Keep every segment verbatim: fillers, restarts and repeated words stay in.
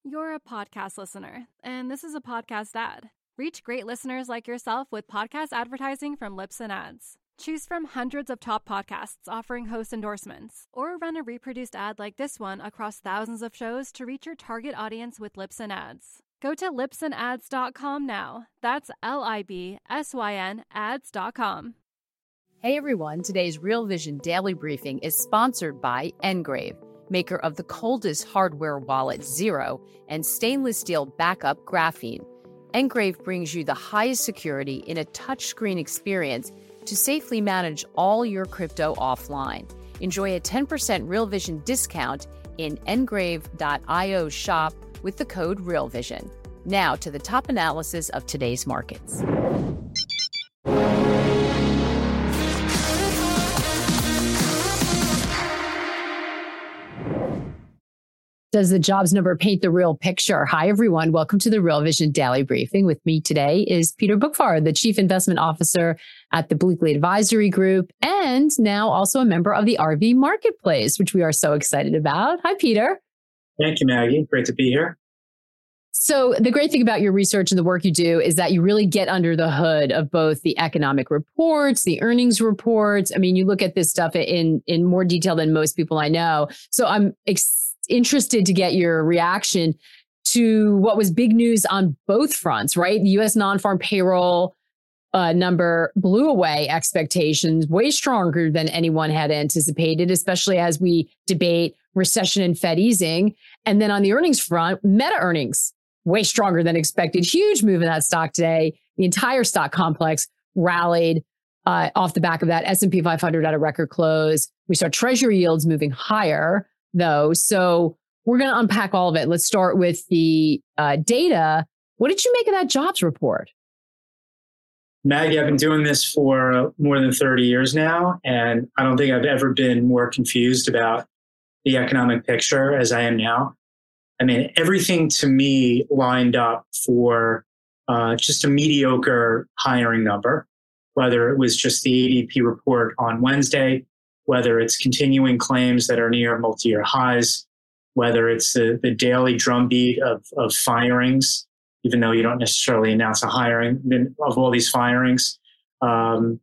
You're a podcast listener, and this is a podcast ad. Reach great listeners like yourself with podcast advertising from Libsyn Ads. Choose from hundreds of top podcasts offering host endorsements, or run a reproduced ad like this one across thousands of shows to reach your target audience with Libsyn Ads. Go to libsyn ads dot com now. That's L I B S Y N ads dot com. Hey everyone, today's Real Vision Daily Briefing is sponsored by Ngrave, maker of the coldest hardware wallet Zero and stainless steel backup Graphene. Ngrave brings you the highest security in a touchscreen experience to safely manage all your crypto offline. Enjoy a ten percent Real Vision discount in ngrave dot io shop with the code RealVision. Now to the top analysis of today's markets. Does the jobs number paint the real picture? Hi, everyone. Welcome to the Real Vision Daily Briefing. With me today is Peter Boockvar, the Chief Investment Officer at the Bleakley Advisory Group, and now also a member of the R V Marketplace, which we are so excited about. Hi, Peter. Thank you, Maggie. Great to be here. So the great thing about your research and the work you do is that you really get under the hood of both the economic reports, the earnings reports. I mean, you look at this stuff in, in more detail than most people I know. So I'm excited. Interested to get your reaction to what was big news on both fronts, right? The U S non-farm payroll uh, number blew away expectations, way stronger than anyone had anticipated, especially as we debate recession and Fed easing. And then on the earnings front, Meta earnings, way stronger than expected. Huge move in that stock today. The entire stock complex rallied uh, off the back of that. S and P five hundred at a record close. We saw treasury yields moving higher, though. So we're going to unpack all of it. Let's start with the uh, data. What did you make of that jobs report? Maggie, I've been doing this for more than thirty years now, and I don't think I've ever been more confused about the economic picture as I am now. I mean, everything to me lined up for uh, just a mediocre hiring number, whether it was just the A D P report on Wednesday, whether it's continuing claims that are near multi-year highs, whether it's the, the daily drumbeat of, of firings, even though you don't necessarily announce a hiring of all these firings, um,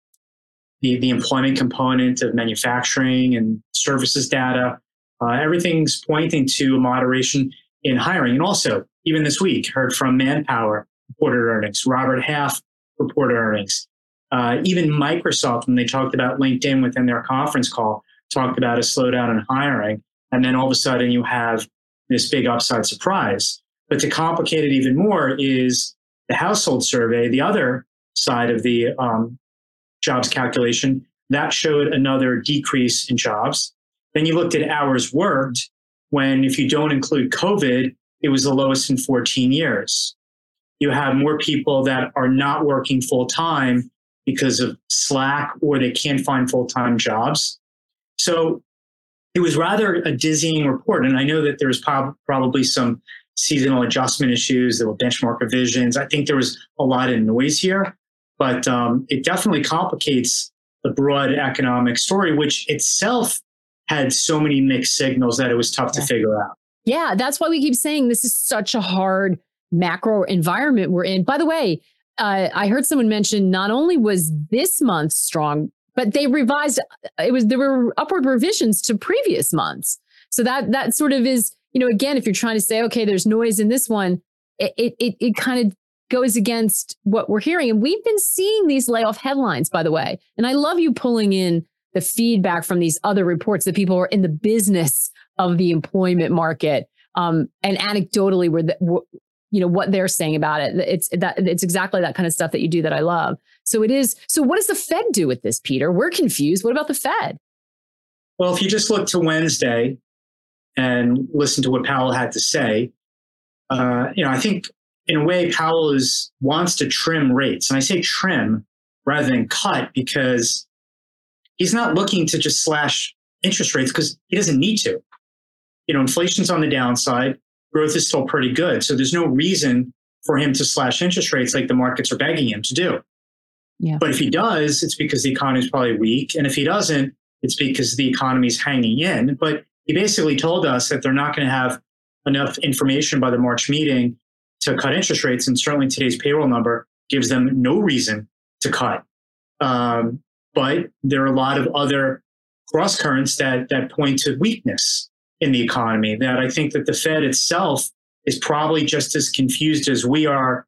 the, the employment component of manufacturing and services data, uh, everything's pointing to a moderation in hiring. And also, even this week, heard from Manpower reported earnings, Robert Half reported earnings. Uh, even Microsoft, when they talked about LinkedIn within their conference call, talked about a slowdown in hiring. And then all of a sudden you have this big upside surprise. But to complicate it even more is the household survey, the other side of the um, jobs calculation, that showed another decrease in jobs. Then you looked at hours worked, when if you don't include COVID, it was the lowest in fourteen years. You have more people that are not working full time because of slack or they can't find full-time jobs. So it was rather a dizzying report. And I know that there's prob- probably some seasonal adjustment issues, there were benchmark revisions. I think there was a lot of noise here, but um, it definitely complicates the broad economic story, which itself had so many mixed signals that it was tough yeah. to figure out. Yeah, that's why we keep saying this is such a hard macro environment we're in. By the way, Uh, I heard someone mention not only was this month strong, but they revised, it was, there were upward revisions to previous months. So that, that sort of is, you know, again, if you're trying to say, okay, there's noise in this one, it, it, it, it kind of goes against what we're hearing. And we've been seeing these layoff headlines, by the way. And I love you pulling in the feedback from these other reports that people are in the business of the employment market. Um, and anecdotally, where the, you know, what they're saying about it. It's that it's exactly that kind of stuff that you do that I love. So it is. So what does the Fed do with this, Peter? We're confused. What about the Fed? Well, if you just look to Wednesday and listen to what Powell had to say, uh, you know, I think in a way Powell is wants to trim rates. And I say trim rather than cut because he's not looking to just slash interest rates because he doesn't need to. You know, inflation's on the downside. Growth is still pretty good. So there's no reason for him to slash interest rates like the markets are begging him to do. Yeah. But if he does, it's because the economy is probably weak. And if he doesn't, it's because the economy is hanging in. But he basically told us that they're not going to have enough information by the March meeting to cut interest rates. And certainly today's payroll number gives them no reason to cut. Um, but there are a lot of other cross currents that, that point to weakness in the economy that I think that the Fed itself is probably just as confused as we are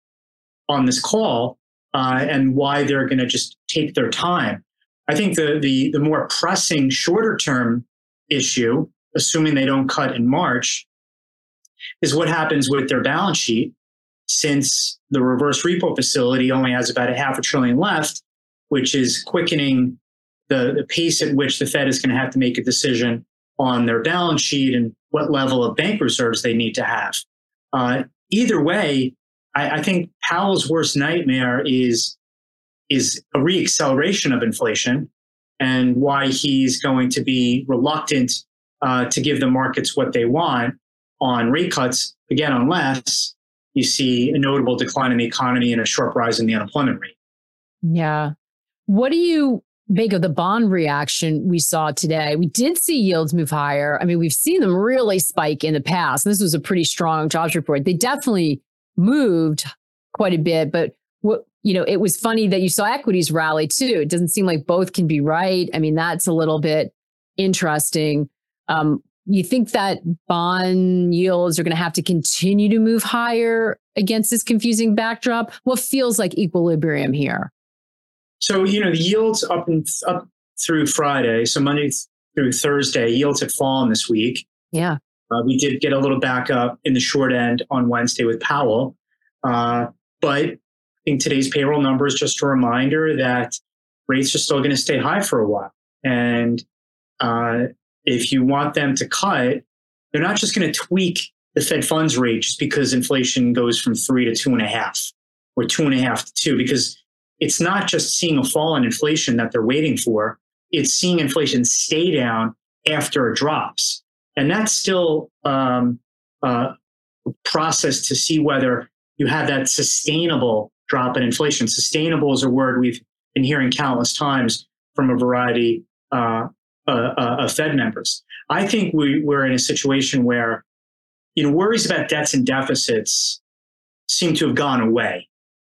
on this call, uh, and why they're going to just take their time. I think the, the, the more pressing shorter term issue, assuming they don't cut in March, is what happens with their balance sheet, since the reverse repo facility only has about a half a trillion left, which is quickening the, the pace at which the Fed is going to have to make a decision on their balance sheet and what level of bank reserves they need to have. Uh, either way, I, I think Powell's worst nightmare is, is a reacceleration of inflation, and why he's going to be reluctant uh, to give the markets what they want on rate cuts, again, unless you see a notable decline in the economy and a sharp rise in the unemployment rate. Yeah. What do you make of the bond reaction we saw today? We did see yields move higher. I mean, we've seen them really spike in the past. This was a pretty strong jobs report. They definitely moved quite a bit, but what, you know, it was funny that you saw equities rally too. It doesn't seem like both can be right. I mean, that's a little bit interesting. Um, you think that bond yields are going to have to continue to move higher against this confusing backdrop? What feels like equilibrium here? So, you know, the yields up and up through Friday, so Monday through Thursday, yields have fallen this week. Yeah. Uh, we did get a little back up in the short end on Wednesday with Powell. Uh, but I think today's payroll number is just a reminder that rates are still going to stay high for a while. And uh, if you want them to cut, they're not just going to tweak the Fed funds rate just because inflation goes from three to two and a half or two and a half to two, because it's not just seeing a fall in inflation that they're waiting for. It's seeing inflation stay down after it drops. And that's still um, uh, a process to see whether you have that sustainable drop in inflation. Sustainable is a word we've been hearing countless times from a variety uh, uh, uh, of Fed members. I think we, we're in a situation where, you know, worries about debts and deficits seem to have gone away.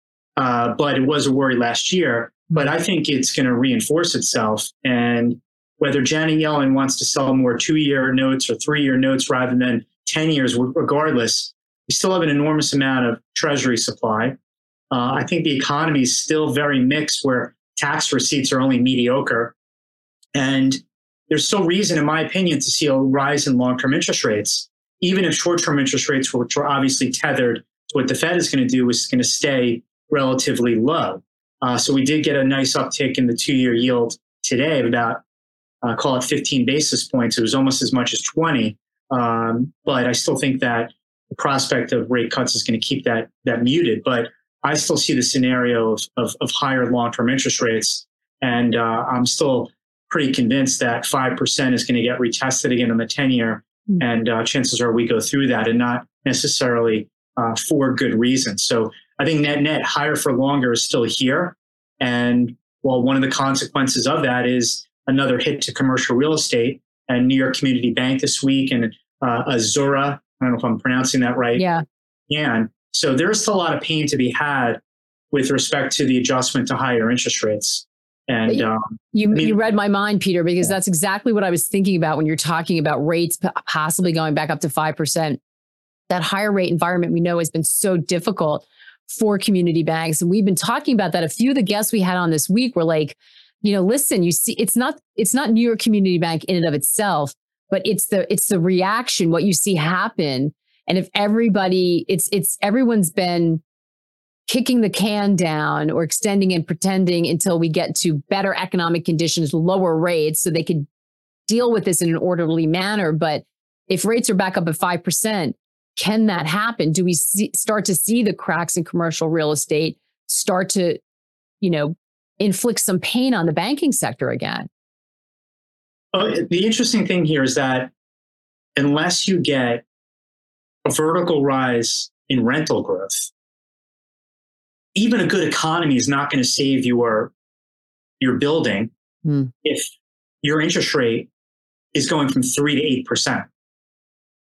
Uh, but it was a worry last year. But I think it's going to reinforce itself. And whether Janet Yellen wants to sell more two-year notes or three-year notes rather than ten years, regardless, we still have an enormous amount of treasury supply. Uh, I think the economy is still very mixed, where tax receipts are only mediocre. And there's still reason, in my opinion, to see a rise in long-term interest rates, even if short-term interest rates, which are obviously tethered to what the Fed is going to do, is going to stay relatively low. Uh, so we did get a nice uptick in the two-year yield today of about, uh, call it fifteen basis points. It was almost as much as twenty. Um, but I still think that the prospect of rate cuts is going to keep that that muted. But I still see the scenario of, of, of higher long-term interest rates. And uh, I'm still pretty convinced that five percent is going to get retested again on the ten-year. Mm-hmm. And uh, chances are we go through that, and not necessarily uh, for good reasons. So I think net net higher for longer is still here. And while one of the consequences of that is another hit to commercial real estate, and New York Community Bank this week, and uh, Azura, I don't know if I'm pronouncing that right. Yeah. And so there's still a lot of pain to be had with respect to the adjustment to higher interest rates. And you, um, you, I mean, you read my mind, Peter, because yeah. that's exactly what I was thinking about when you're talking about rates possibly going back up to five percent. That higher rate environment we know has been so difficult for community banks. And we've been talking about that. A few of the guests we had on this week were like, you know, listen, you see, it's not, it's not New York Community Bank in and of itself, but it's the, it's the reaction, what you see happen. And if everybody, it's, it's, everyone's been kicking the can down or extending and pretending until we get to better economic conditions, lower rates, so they could deal with this in an orderly manner. But if rates are back up at five percent, can that happen? Do we see, start to see the cracks in commercial real estate start to, you know, inflict some pain on the banking sector again? Uh, the interesting thing here is that unless you get a vertical rise in rental growth, even a good economy is not going to save your, your building hmm. if your interest rate is going from three to eight percent.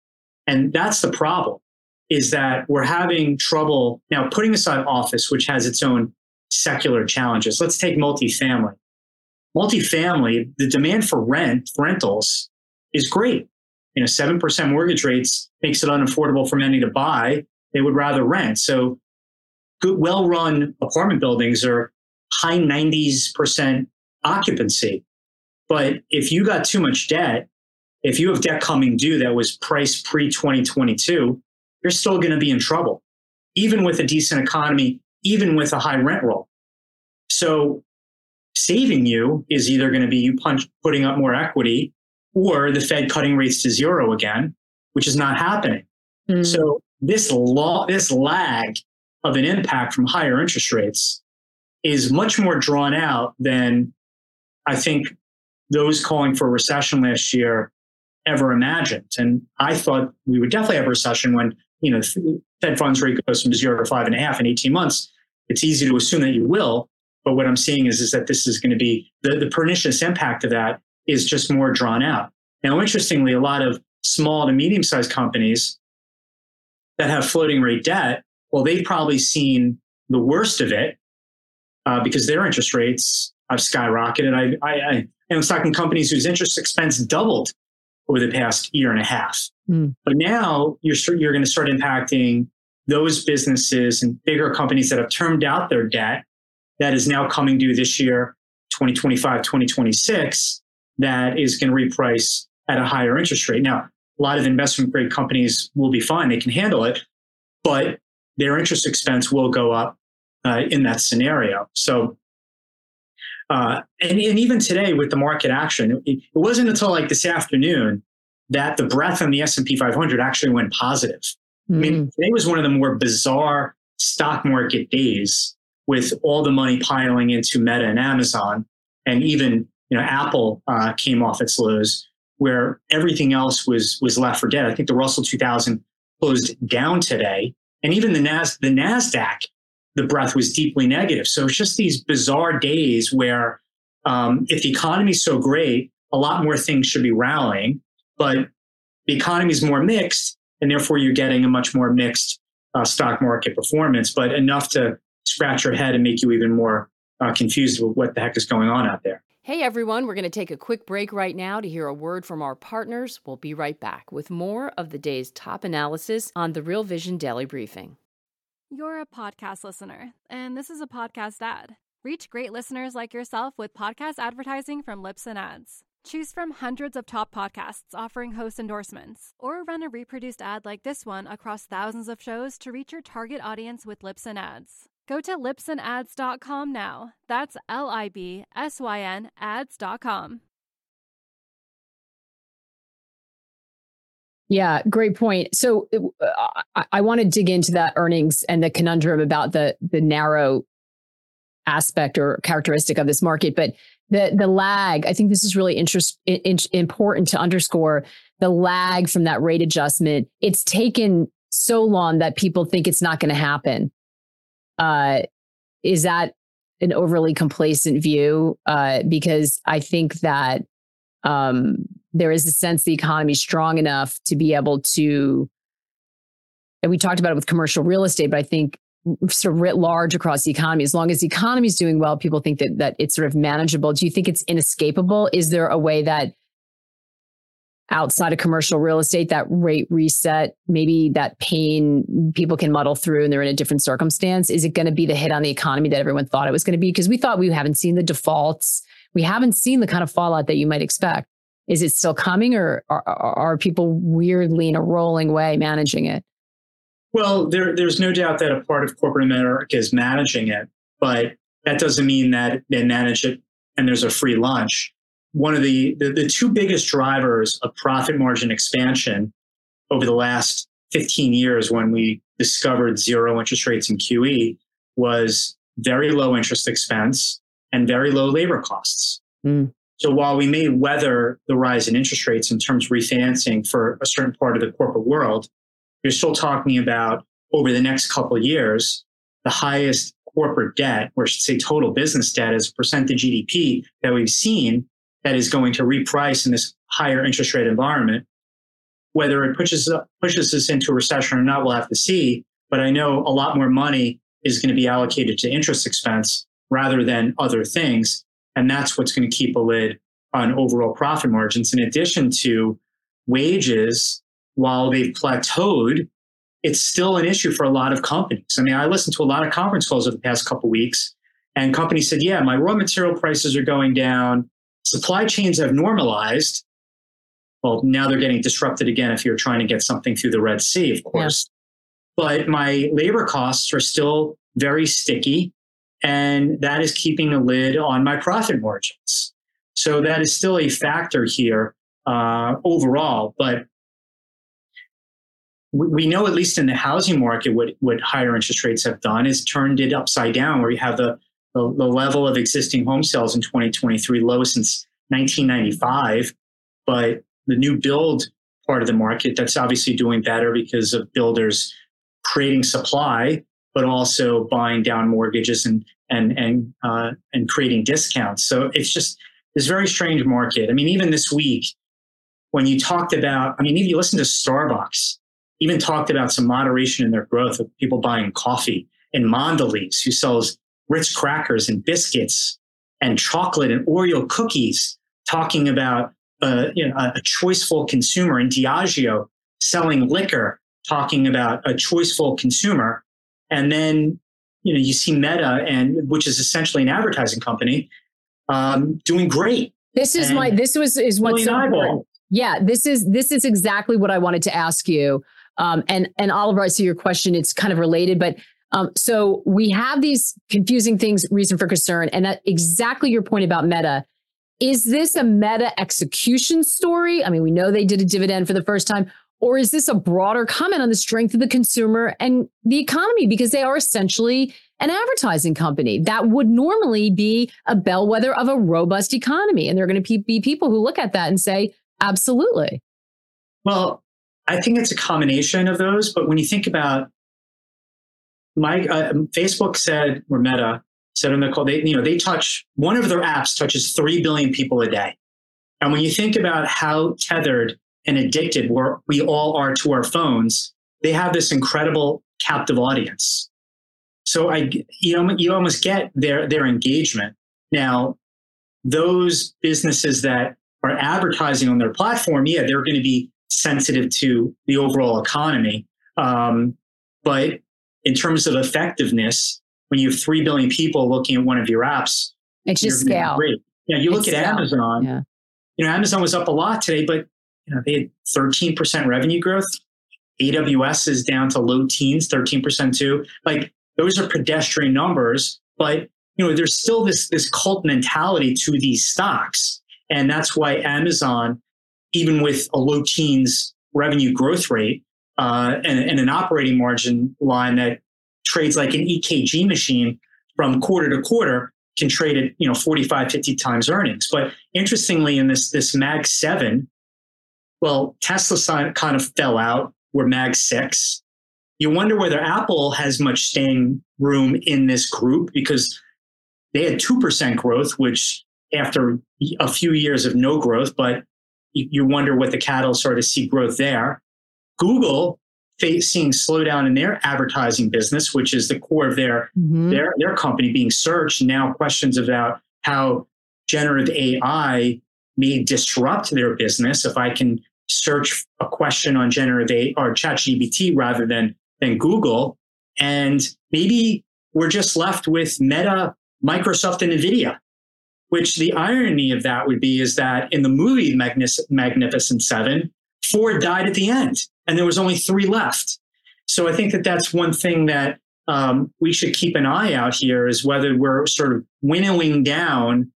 And that's the problem, is that we're having trouble now, putting aside office, which has its own secular challenges. Let's take multifamily. Multifamily, the demand for rent, rentals is great. You know, seven percent mortgage rates makes it unaffordable for many to buy. They would rather rent. So good, well-run apartment buildings are high nineties percent occupancy. But if you got too much debt, if you have debt coming due that was priced pre twenty twenty-two, you're still going to be in trouble, even with a decent economy, even with a high rent roll. So saving you is either going to be you punch, putting up more equity, or the Fed cutting rates to zero again, which is not happening. Mm. So this law, this lag of an impact from higher interest rates is much more drawn out than I think those calling for a recession last year ever imagined. And I thought we would definitely have a recession when, you know, Fed funds rate goes from zero to five and a half in eighteen months. It's easy to assume that you will. But what I'm seeing is, is that this is going to be the, the pernicious impact of that is just more drawn out. Now, interestingly, a lot of small to medium-sized companies that have floating rate debt, well, they've probably seen the worst of it uh, because their interest rates have skyrocketed. I, I, I am talking companies whose interest expense doubled over the past year and a half. Mm. But now you're you're going to start impacting those businesses and bigger companies that have termed out their debt that is now coming due this year, twenty twenty-five, twenty twenty-six, that is going to reprice at a higher interest rate. Now, a lot of investment grade companies will be fine. They can handle it, but their interest expense will go up uh, in that scenario. So, uh, and, and even today with the market action, it, it wasn't until like this afternoon that the breadth on the S and P five hundred actually went positive. Mm. I mean, today was one of the more bizarre stock market days with all the money piling into Meta and Amazon, and even, you know, Apple uh, came off its lows, where everything else was was left for dead. I think the Russell two thousand closed down today, and even the Nas the Nasdaq, the breadth was deeply negative. So it's just these bizarre days where, um, if the economy is so great, a lot more things should be rallying, but the economy is more mixed, and therefore you're getting a much more mixed uh, stock market performance, but enough to scratch your head and make you even more uh, confused with what the heck is going on out there. Hey everyone, we're going to take a quick break right now to hear a word from our partners. We'll be right back with more of the day's top analysis on the Real Vision Daily Briefing. You're a podcast listener, and this is a podcast ad. Reach great listeners like yourself with podcast advertising from Libsyn Ads. Choose from hundreds of top podcasts offering host endorsements, or run a reproduced ad like this one across thousands of shows to reach your target audience with Libsyn Ads. Go to libsyn ads dot com now. That's L I B S Y N ads dot com. Yeah, great point. So uh, I, I want to dig into that earnings and the conundrum about the the narrow aspect or characteristic of this market. But the the lag, I think this is really interest, in, important to underscore the lag from that rate adjustment. It's taken so long that people think it's not going to happen. Uh, is that an overly complacent view? Uh, because I think that um, there is a sense the economy is strong enough to be able to, and we talked about it with commercial real estate, but I think sort of writ large across the economy, as long as the economy is doing well, people think that that it's sort of manageable. Do you think it's inescapable? Is there a way that outside of commercial real estate, that rate reset, maybe that pain people can muddle through and they're in a different circumstance? Is it going to be the hit on the economy that everyone thought it was going to be? Because we thought we haven't seen the defaults. We haven't seen the kind of fallout that you might expect. Is it still coming, or are, are people weirdly in a rolling way managing it? Well, there, there's no doubt that a part of corporate America is managing it, but that doesn't mean that they manage it and there's a free lunch. One of the, the, the two biggest drivers of profit margin expansion over the last fifteen years, when we discovered zero interest rates in Q E, was very low interest expense and very low labor costs. Mm. So while we may weather the rise in interest rates in terms of refinancing for a certain part of the corporate world, you're still talking about, over the next couple of years, the highest corporate debt, or I should say total business debt as a percent of G D P that we've seen, that is going to reprice in this higher interest rate environment. whether it pushes pushes us into a recession or not, we'll have to see. But I know a lot more money is going to be allocated to interest expense rather than other things. And that's what's going to keep a lid on overall profit margins. In addition to wages, while they've plateaued, it's still an issue for a lot of companies. I mean, I listened to a lot of conference calls over the past couple of weeks, and companies said, yeah, my raw material prices are going down. Supply chains have normalized. Well, now they're getting disrupted again if you're trying to get something through the Red Sea, of course. Yeah. But my labor costs are still very sticky, and that is keeping a lid on my profit margins. So that is still a factor here uh, overall. But we know, at least in the housing market, what, what higher interest rates have done is turned it upside down, where you have the, the, the level of existing home sales in twenty twenty-three low since nineteen ninety-five. But the new build part of the market, that's obviously doing better because of builders creating supply, but also buying down mortgages and and and uh, and creating discounts. So it's just this very strange market. I mean, even this week, when you talked about, I mean, if you listen to Starbucks, even talked about some moderation in their growth of people buying coffee, and Mondelez, who sells Ritz crackers and biscuits and chocolate and Oreo cookies, talking about uh, you know, a choiceful consumer, and Diageo selling liquor, talking about a choiceful consumer. And then, you know, you see Meta, and which is essentially an advertising company, um, doing great. This is and my, this was, is what's so important. Yeah, this is, this is exactly what I wanted to ask you. Um, and, and Oliver, I see your question, it's kind of related, but um, so we have these confusing things, reason for concern, and that exactly your point about Meta. Is this a Meta execution story? I mean, we know they did a dividend for the first time. Or is this a broader comment on the strength of the consumer and the economy? Because they are essentially an advertising company that would normally be a bellwether of a robust economy. And there are going to be people who look at that and say, absolutely. Well, I think it's a combination of those. But when you think about my uh, Facebook said, or Meta said on their call, they, you know, they touch, one of their apps touches three billion people a day. And when you think about how tethered and addicted we're, we all are to our phones, they have this incredible captive audience. So I, you know, you almost get their, their engagement. Now, those businesses that are advertising on their platform, yeah, they're going to be sensitive to the overall economy. Um, but in terms of effectiveness, when you have three billion people looking at one of your apps, it's just scale. Great. Yeah, you look it's at scale. Amazon. Yeah. You know, Amazon was up a lot today, but you know, they had thirteen percent revenue growth. A W S is down to low teens, thirteen percent too. Like, those are pedestrian numbers, but you know, there's still this, this cult mentality to these stocks. And that's why Amazon, even with a low teens revenue growth rate uh, and, and an operating margin line that trades like an E K G machine from quarter to quarter, can trade at, you know, forty-five, fifty times earnings. But interestingly, in this, this Mag seven, well, Tesla kind of fell out. We're Mag six. You wonder whether Apple has much staying room in this group, because they had two percent growth, which after a few years of no growth, but you wonder what the catalysts are to see growth there. Google seeing slowdown in their advertising business, which is the core of their, mm-hmm. their, their company being search. Now questions about how generative A I may disrupt their business. If I can search a question on generative A I or ChatGPT rather than, than Google, and maybe we're just left with Meta, Microsoft, and NVIDIA, which the irony of that would be is that in the movie Magnific- Magnificent Seven, Ford died at the end and there was only three left. So I think that that's one thing that um, we should keep an eye out here, is whether we're sort of winnowing down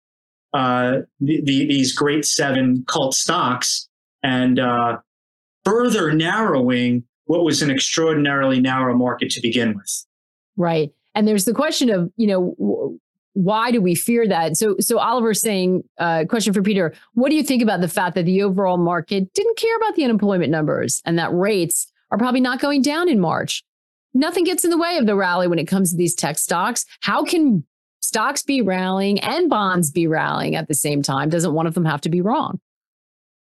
uh, the, the, these great seven cult stocks and uh, further narrowing what was an extraordinarily narrow market to begin with. Right. And there's the question of, you know, w- why do we fear that? So, so Oliver's saying, uh, question for Peter, what do you think about the fact that the overall market didn't care about the unemployment numbers and that rates are probably not going down in March? Nothing gets in the way of the rally when it comes to these tech stocks. How can stocks be rallying and bonds be rallying at the same time? Doesn't one of them have to be wrong?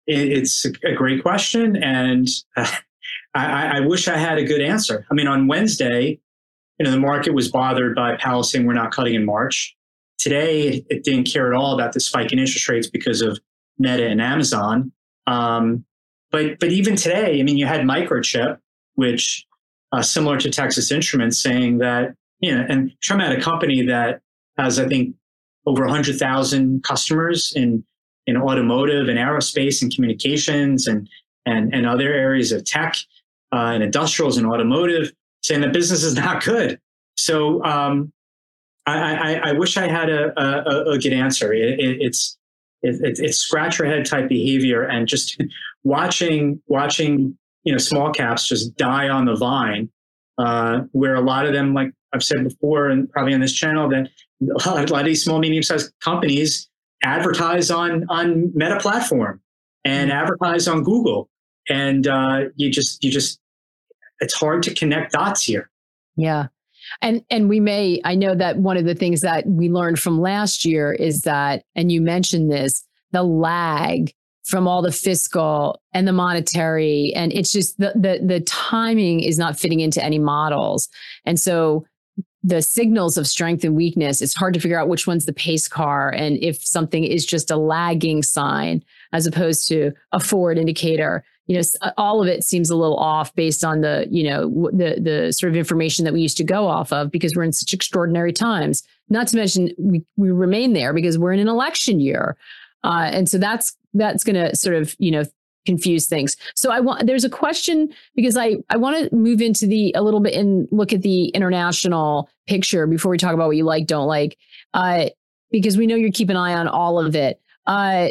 it, it's a great question. And uh, I, I wish I had a good answer. I mean, on Wednesday, you know, the market was bothered by Powell saying we're not cutting in March. Today, it, it didn't care at all about the spike in interest rates because of Meta and Amazon. Um, but but even today, I mean, you had Microchip, which uh, similar to Texas Instruments, saying that, you know, and I'm at a company that has, I think, over one hundred thousand customers in in automotive and aerospace and communications and and and other areas of tech uh, and industrials and automotive, saying that business is not good. So um, I, I, I wish I had a, a, a good answer. It, it, it's it, it's scratch your head type behavior, and just watching watching you know small caps just die on the vine, uh, where a lot of them, like I've said before, and probably on this channel, that a lot of these small medium sized companies advertise on on Meta platform and mm-hmm. advertise on Google, and uh, you just you just it's hard to connect dots here. Yeah. And and we may, I know that one of the things that we learned from last year is that, and you mentioned this, the lag from all the fiscal and the monetary, and it's just the the the timing is not fitting into any models. And so the signals of strength and weakness, it's hard to figure out which one's the pace car, and if something is just a lagging sign as opposed to a forward indicator. You know, all of it seems a little off based on the, you know, the the sort of information that we used to go off of, because we're in such extraordinary times. Not to mention we we remain there because we're in an election year, uh, and so that's that's going to sort of, you know, confuse things. So I want there's a question, because I I want to move into the a little bit and look at the international picture before we talk about what you like, don't like, uh, because we know you keep an eye on all of it. Uh,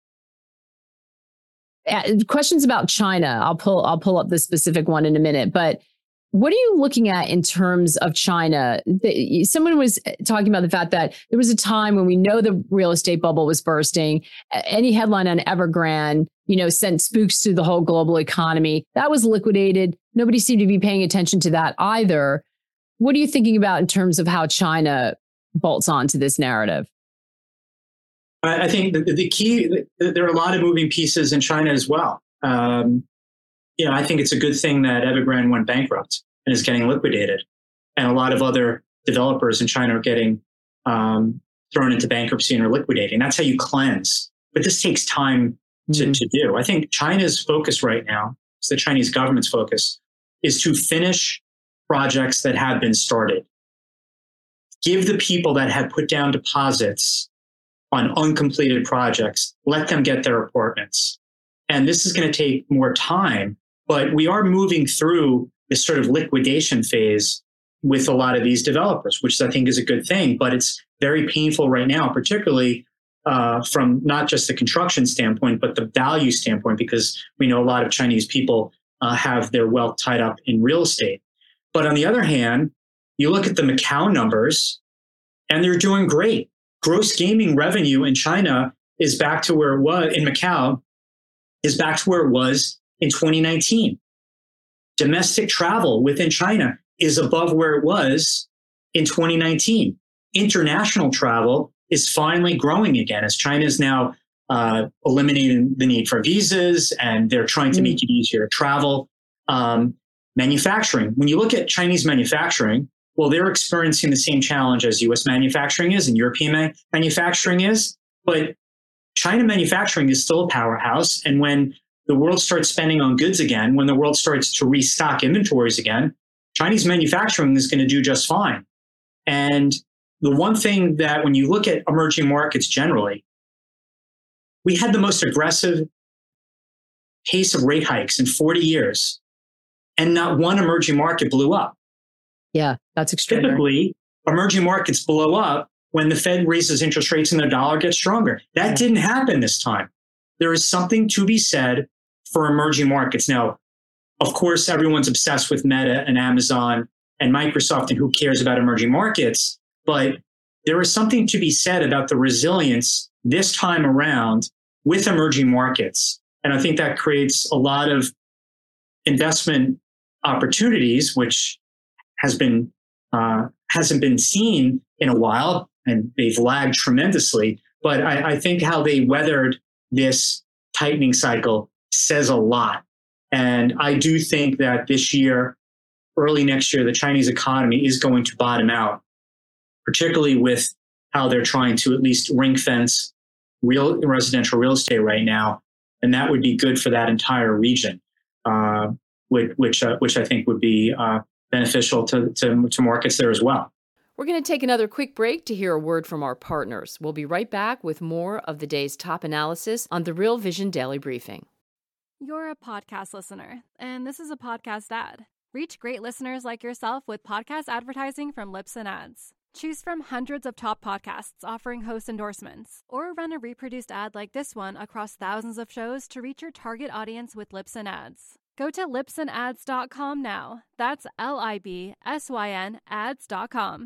Questions about China. I'll pull I'll pull up the specific one in a minute. But what are you looking at in terms of China? The, someone was talking about the fact that there was a time when we know the real estate bubble was bursting. Any headline on Evergrande, you know, sent spooks to the whole global economy. That was liquidated. Nobody seemed to be paying attention to that either. What are you thinking about in terms of how China bolts onto this narrative? I think the, the key, there are a lot of moving pieces in China as well. Um, you know, I think it's a good thing that Evergrande went bankrupt and is getting liquidated. And a lot of other developers in China are getting um, thrown into bankruptcy and are liquidating. That's how you cleanse. But this takes time to, mm. to do. I think China's focus right now, it's the Chinese government's focus, is to finish projects that have been started. Give the people that have put down deposits on uncompleted projects, let them get their apartments. And this is going to take more time, but we are moving through this sort of liquidation phase with a lot of these developers, which I think is a good thing, but it's very painful right now, particularly uh, from not just the construction standpoint, but the value standpoint, because we know a lot of Chinese people uh, have their wealth tied up in real estate. But on the other hand, you look at the Macau numbers and they're doing great. Gross gaming revenue in China is back to where it was in Macau, is back to where it was in twenty nineteen. Domestic travel within China is above where it was in twenty nineteen. International travel is finally growing again as China is now uh, eliminating the need for visas, and they're trying to make it easier to travel. Um, manufacturing. When you look at Chinese manufacturing, well, they're experiencing the same challenge as U S manufacturing is and European ma- manufacturing is, but China manufacturing is still a powerhouse. And when the world starts spending on goods again, when the world starts to restock inventories again, Chinese manufacturing is going to do just fine. And the one thing that when you look at emerging markets generally, we had the most aggressive pace of rate hikes in forty years, and not one emerging market blew up. Yeah, that's extraordinary. Typically, emerging markets blow up when the Fed raises interest rates and the dollar gets stronger. That yeah. didn't happen this time. There is something to be said for emerging markets. Now, of course, everyone's obsessed with Meta and Amazon and Microsoft and who cares about emerging markets, but there is something to be said about the resilience this time around with emerging markets. And I think that creates a lot of investment opportunities, which has been uh, hasn't been seen in a while, and they've lagged tremendously. But I, I think how they weathered this tightening cycle says a lot. And I do think that this year, early next year, the Chinese economy is going to bottom out, particularly with how they're trying to at least ring fence real residential real estate right now. And that would be good for that entire region, uh, which which, uh, which I think would be uh, beneficial to, to, to markets there as well. We're going to take another quick break to hear a word from our partners. We'll be right back with more of the day's top analysis on the Real Vision Daily Briefing. You're a podcast listener, and this is a podcast ad. Reach great listeners like yourself with podcast advertising from Libsyn Ads. Choose from hundreds of top podcasts offering host endorsements, or run a reproduced ad like this one across thousands of shows to reach your target audience with Libsyn Ads. Go to libsyn ads dot com now. That's L I B S Y N ads dot com.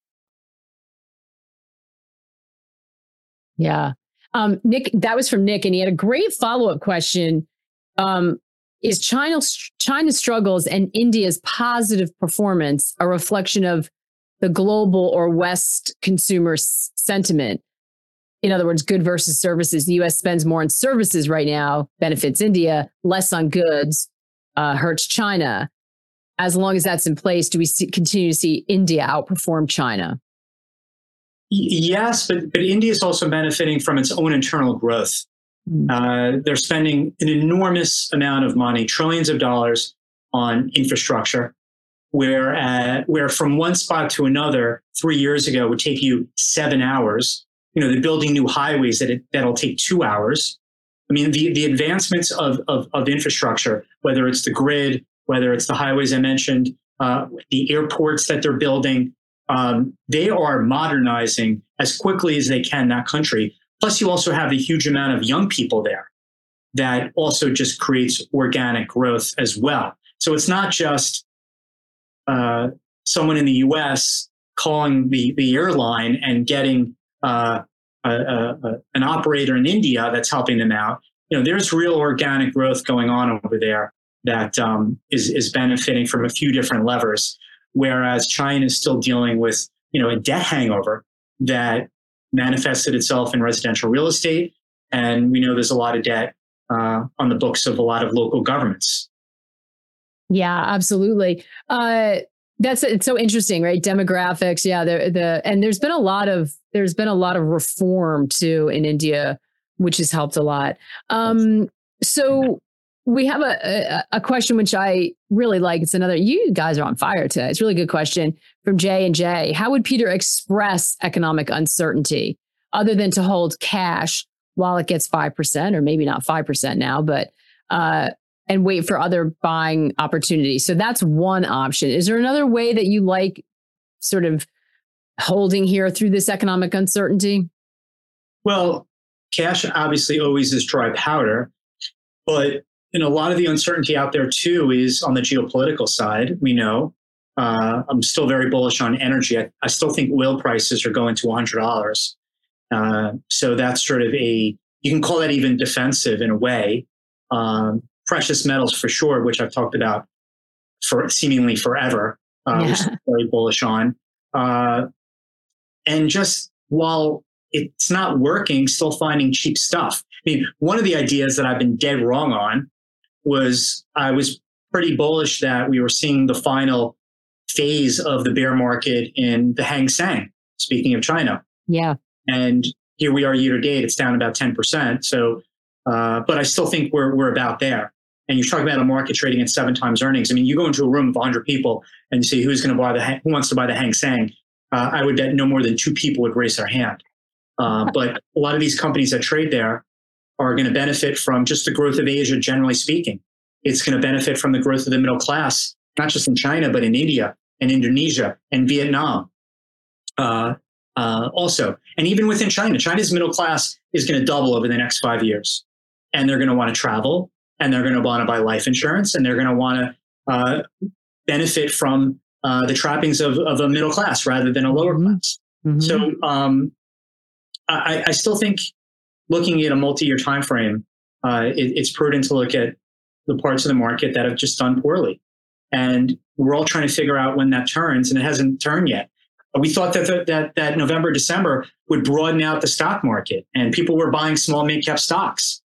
Yeah. Um, Nick, that was from Nick, and he had a great follow-up question. Um, is China, China's struggles and India's positive performance a reflection of the global or West consumer s- sentiment? In other words, good versus services. The U S spends more on services right now, benefits India, less on goods, uh, hurts China. As long as that's in place, do we see, continue to see India outperform China? Yes, but, but India is also benefiting from its own internal growth. Mm. Uh, they're spending an enormous amount of money, trillions of dollars on infrastructure, where, uh, where from one spot to another three years ago would take you seven hours. You know, they're building new highways that it, that'll take two hours. I mean, the, the advancements of, of, of infrastructure, whether it's the grid, whether it's the highways I mentioned, uh, the airports that they're building, um, they are modernizing as quickly as they can that country. Plus, you also have a huge amount of young people there that also just creates organic growth as well. So it's not just uh, someone in the U S calling the, the airline and getting uh, a, a, a, an operator in India that's helping them out. You know, there's real organic growth going on over there that um, is, is benefiting from a few different levers, whereas China is still dealing with, you know, a debt hangover that manifested itself in residential real estate. And we know there's a lot of debt uh, on the books of a lot of local governments. Yeah, absolutely. Uh, that's it's so interesting, right? Demographics. Yeah, the the and there's been a lot of there's been a lot of reform too in India, which has helped a lot. Um, so we have a, a a question which I really like. It's another. You guys are on fire today. It's a really good question from Jay and Jay. How would Peter express economic uncertainty other than to hold cash while it gets five percent, or maybe not five percent now, but uh, and wait for other buying opportunities? So that's one option. Is there another way that you like sort of holding here through this economic uncertainty? Well, cash obviously always is dry powder, but and a lot of the uncertainty out there too is on the geopolitical side. We know uh, I'm still very bullish on energy. I, I still think oil prices are going to one hundred dollars. Uh, so that's sort of a, you can call that even defensive in a way. Um, precious metals for sure, which I've talked about for seemingly forever, uh, Yeah. which I'm very bullish on. Uh, and just while it's not working, still finding cheap stuff. I mean, one of the ideas that I've been dead wrong on was I was pretty bullish that we were seeing the final phase of the bear market in the Hang Seng, speaking of China. Yeah. And here we are year to date, it's down about ten percent. So, uh, but I still think we're we're about there. And you talk about a market trading at seven times earnings. I mean, you go into a room of one hundred people and you say, who's going to buy the, who wants to buy the Hang Seng? Uh, I would bet no more than two people would raise their hand. Uh, but a lot of these companies that trade there are going to benefit from just the growth of Asia, generally speaking. It's going to benefit from the growth of the middle class, not just in China, but in India and Indonesia and Vietnam. Uh, uh, also, and even within China, China's middle class is going to double over the next five years. And they're going to want to travel, and they're going to want to buy life insurance, and they're going to want to uh, benefit from uh, the trappings of, of a middle class rather than a lower Mm-hmm. class. Mm-hmm. So um, I, I still think looking at a multi-year time frame, uh, it, it's prudent to look at the parts of the market that have just done poorly. And we're all trying to figure out when that turns, and it hasn't turned yet. We thought that the, that that November, December would broaden out the stock market, and people were buying small mid-cap stocks.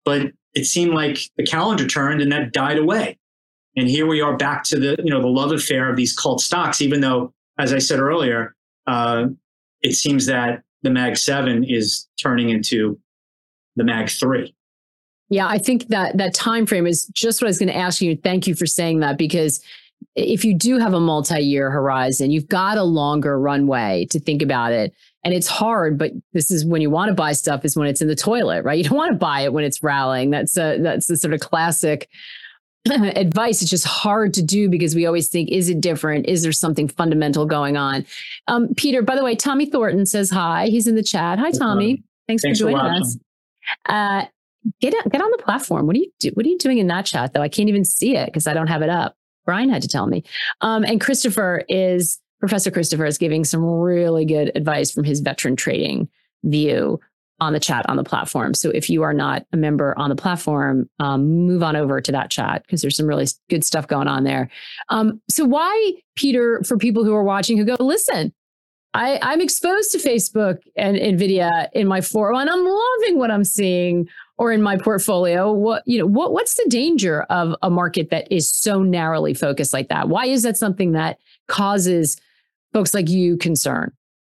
but it seemed like the calendar turned and that died away. And here we are back to the, you know, the love affair of these cult stocks, even though, as I said earlier, uh, it seems that the Mag seven is turning into the Mag three. Yeah, I think that that time frame is just what I was going to ask you. Thank you for saying that, because if you do have a multi-year horizon, you've got a longer runway to think about it. And it's hard, but this is when you want to buy stuff is when it's in the toilet, right? You don't want to buy it when it's rallying. That's a, that's the sort of classic advice. It's just hard to do because we always think, is it different? Is there something fundamental going on? Um, Peter, by the way, Tommy Thornton says hi. He's in the chat. Hi, Tommy. Thanks, Thanks for joining for us. Uh, get get on the platform. What are you do, What are you doing in that chat though? I can't even see it because I don't have it up. Brian had to tell me. Um, and Christopher is Professor Christopher is giving some really good advice from his veteran trading view on the chat on the platform. So if you are not a member on the platform, um, move on over to that chat because there's some really good stuff going on there. Um, so why, Peter, for people who are watching who go, listen, I, I'm exposed to Facebook and NVIDIA in my four oh one, and I'm loving what I'm seeing, or in my portfolio. What, you know, what, what's the danger of a market that is so narrowly focused like that? Why is that something that causes folks like you concern?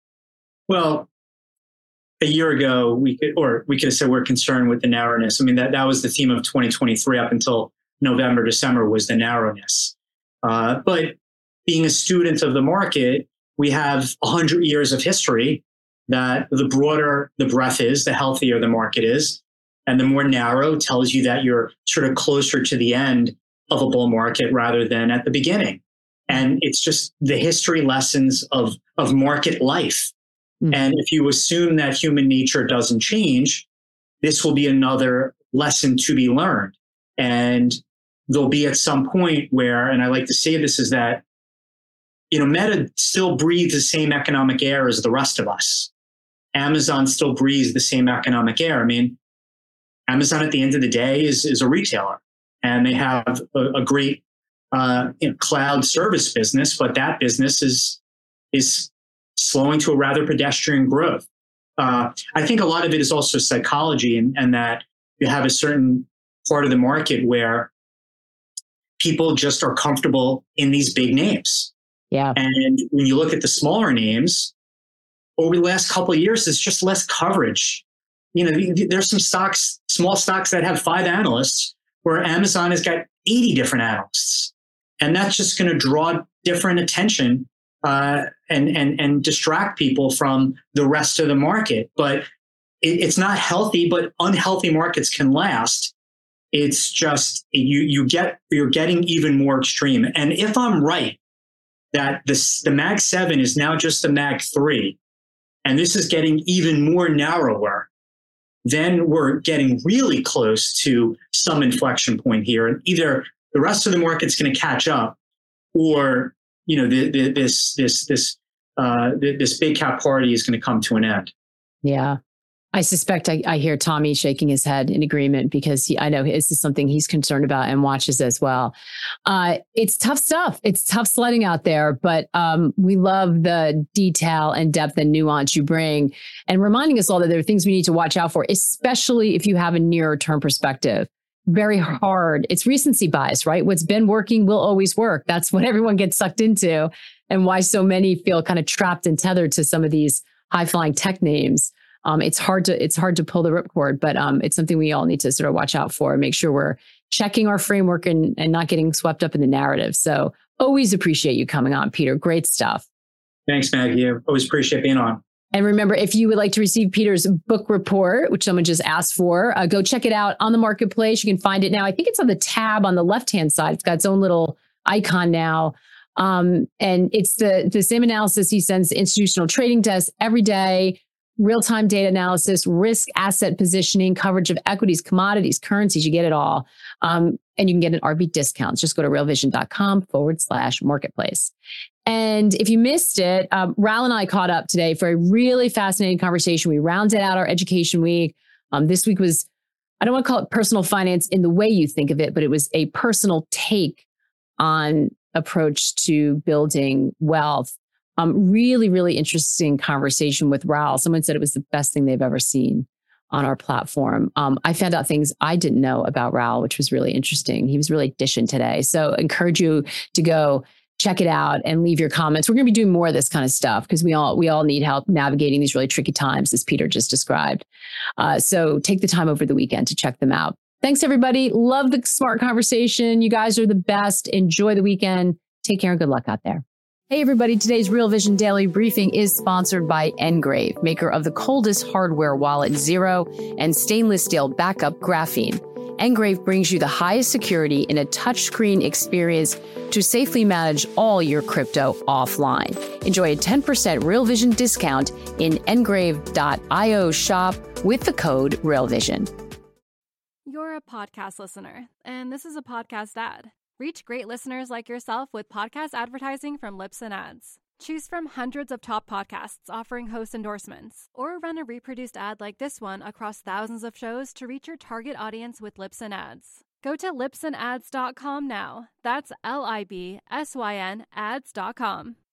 Well, a year ago, we could, or we could have said we're concerned with the narrowness. I mean, that, that was the theme of twenty twenty-three up until November, December was the narrowness. Uh, but being a student of the market, we have one hundred years of history that the broader the breadth is, the healthier the market is. And the more narrow tells you that you're sort of closer to the end of a bull market rather than at the beginning. And it's just the history lessons of, of market life. Mm-hmm. And if you assume that human nature doesn't change, this will be another lesson to be learned. And there'll be at some point where, and I like to say this, is that, you know, Meta still breathes the same economic air as the rest of us. Amazon still breathes the same economic air. I mean, Amazon at the end of the day is, is a retailer, and they have a, a great uh, you know, cloud service business, but that business is is slowing to a rather pedestrian growth. Uh, I think a lot of it is also psychology, and, and that you have a certain part of the market where people just are comfortable in these big names. Yeah. And when you look at the smaller names, over the last couple of years, there's just less coverage. You know, there's some stocks, small stocks that have five analysts, where Amazon has got eighty different analysts. And that's just going to draw different attention uh, and, and, and distract people from the rest of the market. But it, it's not healthy, but unhealthy markets can last. It's just, you, you get, you're getting even more extreme. And if I'm right, that this, the Mag seven is now just the Mag three, and this is getting even more narrower, then we're getting really close to some inflection point here. And either the rest of the market's going to catch up, or, you know, the, the, this, this, this, uh, this big cap party is going to come to an end. Yeah. I suspect I, I hear Tommy shaking his head in agreement, because he, I know this is something he's concerned about and watches as well. Uh, it's tough stuff. It's tough sledding out there, but um, we love the detail and depth and nuance you bring, and reminding us all that there are things we need to watch out for, especially if you have a nearer term perspective. Very hard. It's recency bias, right? What's been working will always work. That's what everyone gets sucked into, and why so many feel kind of trapped and tethered to some of these high flying tech names. Um, it's hard to it's hard to pull the ripcord, but um, it's something we all need to sort of watch out for and make sure we're checking our framework and, and not getting swept up in the narrative. So always appreciate you coming on, Peter. Great stuff. Thanks, Maggie. I always appreciate being on. And remember, if you would like to receive Peter's book report, which someone just asked for, uh, go check it out on the marketplace. You can find it now. I think it's on the tab on the left-hand side. It's got its own little icon now. Um, and it's the, the same analysis he sends to institutional trading desks every day. Real-time data analysis, risk asset positioning, coverage of equities, commodities, currencies, you get it all. Um, and you can get an R B discount. Just go to realvision.com forward slash marketplace. And if you missed it, um, Raoul and I caught up today for a really fascinating conversation. We rounded out our education week. Um, this week was, I don't want to call it personal finance in the way you think of it, but it was a personal take on approach to building wealth. Um, really, really interesting conversation with Raoul. Someone said it was the best thing they've ever seen. on our platform. Um, I found out things I didn't know about Raoul, which was really interesting. He was really dishing today. So I encourage you to go check it out and leave your comments. We're going to be doing more of this kind of stuff because we all we all need help navigating these really tricky times, as Peter just described. Uh, so take the time over the weekend to check them out. Thanks, everybody. Love the smart conversation. You guys are the best. Enjoy the weekend. Take care and good luck out there. Hey, everybody. Today's Real Vision Daily Briefing is sponsored by Ngrave, maker of the coldest hardware wallet Zero and stainless steel backup Graphene. Ngrave brings you the highest security in a touchscreen experience to safely manage all your crypto offline. Enjoy a ten percent Real Vision discount in ngrave dot io shop with the code RealVision. You're a podcast listener, and this is a podcast ad. Reach great listeners like yourself with podcast advertising from Libsyn Ads. Choose from hundreds of top podcasts offering host endorsements, or run a reproduced ad like this one across thousands of shows to reach your target audience with Libsyn Ads. Go to libsyn ads dot com now. That's L I B S Y N ads dot com.